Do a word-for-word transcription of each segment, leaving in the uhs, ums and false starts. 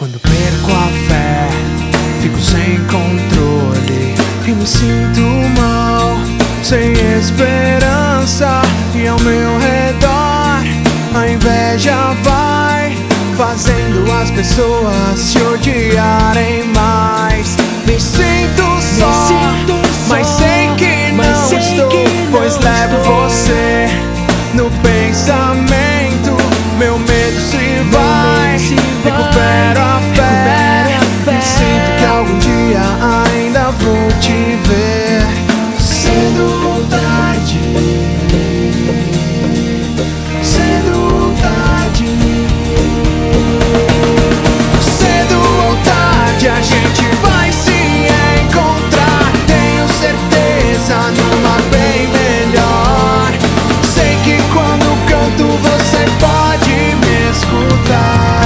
Quando perco a fé, fico sem controle e me sinto mal, sem esperança. E ao meu redor a inveja vai fazendo as pessoas se odiarem mais. Me sinto só, mas sei que não estou, pois levo você no pensamento. Meu medo se vai, recupero a fé. E sinto que algum dia ainda vou te ver, cedo ou tarde, cedo ou tarde, cedo ou tarde a gente vai se encontrar. Tenho certeza, numa bem melhor. Sei que quando canto você pode me escutar.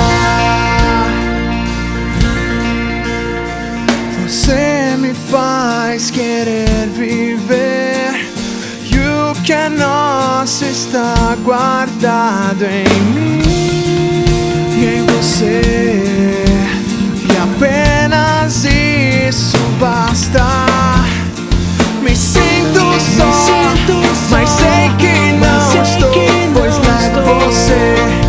Você me faz querer viver, e o que é nosso está guardado em mim e em você, e apenas isso basta. Me sinto só, mas sei que não estou, pois levo você